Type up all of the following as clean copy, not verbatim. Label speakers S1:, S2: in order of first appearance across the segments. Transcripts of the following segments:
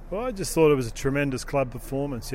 S1: Well, I just thought it was a tremendous club performance.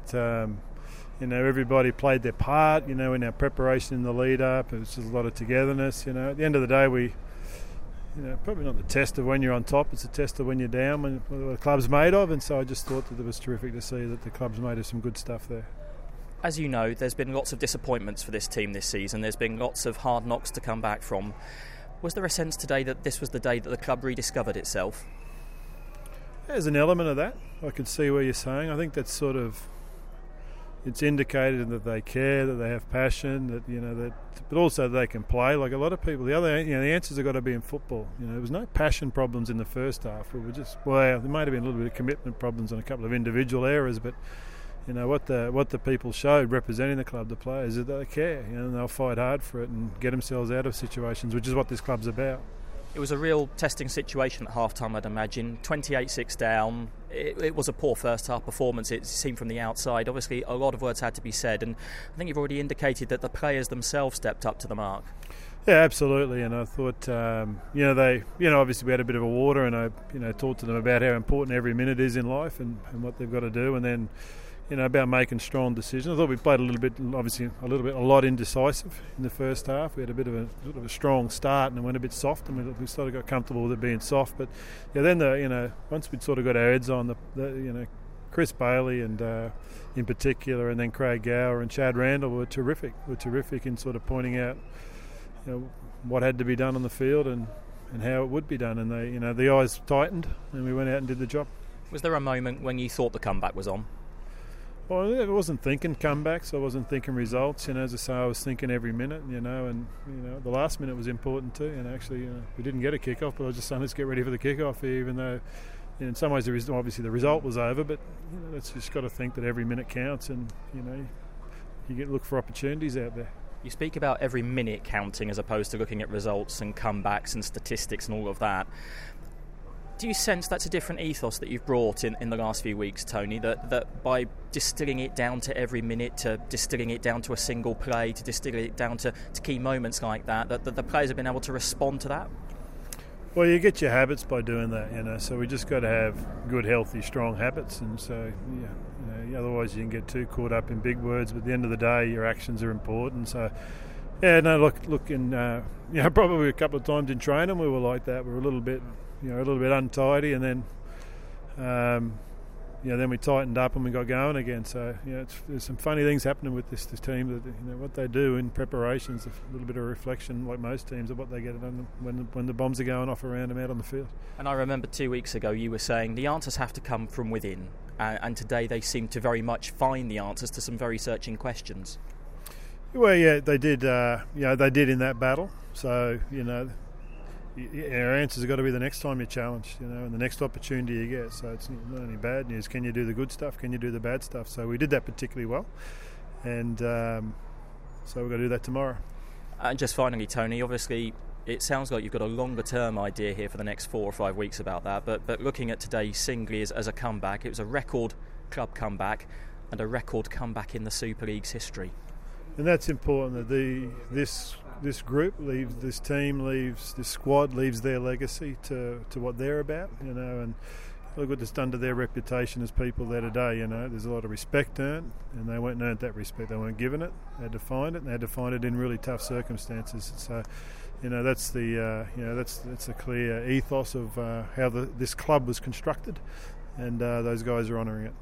S1: Everybody played their part. In our preparation in the lead up, it was just a lot of togetherness. At the end of the day, we, probably not the test of when you're on top. It's a test of when you're down. When what the club's made of, and so I just thought that it was terrific to see that the club's made of some good stuff there.
S2: As you know, there's been lots of disappointments for this team this season. There's been lots of hard knocks to come back from. Was there a sense today that this was the day that the club rediscovered itself?
S1: There's an element of that. I can see where you're saying. I think that's sort of, it's indicated that they care, that they have passion, but also that they can play. Like a lot of people, the answers have got to be in football. There was no passion problems in the first half. It was just, there might have been a little bit of commitment problems on a couple of individual errors, but what the people showed representing the club, the players, is that they care. And they'll fight hard for it and get themselves out of situations, which is what this club's about.
S2: It was a real testing situation at half-time, I'd imagine. 28-6 down. It was a poor first-half performance, it seemed from the outside. Obviously, a lot of words had to be said, and I think you've already indicated that the players themselves stepped up to the mark.
S1: Yeah, absolutely. And I thought, obviously we had a bit of a water, and I talked to them about how important every minute is in life and what they've got to do, and then about making strong decisions. I thought we played a lot indecisive in the first half. We had a bit of a strong start and it went a bit soft, and we sort of got comfortable with it being soft. But then once we'd sort of got our heads on Chris Bailey and in particular, and then Craig Gower and Chad Randall were terrific. In sort of pointing out what had to be done on the field and how it would be done. And the eyes tightened and we went out and did the job.
S2: Was there a moment when you thought the comeback was on?
S1: Well, I wasn't thinking comebacks. I wasn't thinking results. As I say, I was thinking every minute. And the last minute was important too. We didn't get a kickoff, but I was just saying, let's get ready for the kickoff. Even though, in some ways, obviously the result was over. But it's just got to think that every minute counts, and you look for opportunities out there.
S2: You speak about every minute counting as opposed to looking at results and comebacks and statistics and all of that. Do you sense that's a different ethos that you've brought in the last few weeks, Tony, that by distilling it down to every minute, to distilling it down to a single play, to distilling it down to key moments like that the players have been able to respond to that?
S1: Well, you get your habits by doing that, so we just got to have good, healthy, strong habits, and so, otherwise you can get too caught up in big words, but at the end of the day, your actions are important, so... Yeah, no, look, probably a couple of times in training we were like that. We were a little bit untidy, and then, then we tightened up and we got going again. So, there's some funny things happening with this team. That what they do in preparation is a little bit of reflection, like most teams, of what they get done when the bombs are going off around them out on the field. And
S2: I remember 2 weeks ago you were saying the answers have to come from within, and today they seem to very much find the answers to some very searching questions.
S1: Well, yeah, they did. They did in that battle. So, our answers have got to be the next time you're challenged, and the next opportunity you get. So it's not only bad news. Can you do the good stuff? Can you do the bad stuff? So we did that particularly well, and so we've got to do that tomorrow.
S2: And just finally, Tony, obviously it sounds like you've got a longer term idea here for the next 4 or 5 weeks about that. But looking at today singly as a comeback, it was a record club comeback and a record comeback in the Super League's history.
S1: And that's important, that this group leaves, this team leaves, this squad leaves their legacy to what they're about, and look what it's done to their reputation as people there today. There's a lot of respect earned, and they weren't earned that respect. They weren't given it. They had to find it, and they had to find it in really tough circumstances. So, that's a clear ethos of how this club was constructed, and those guys are honouring it.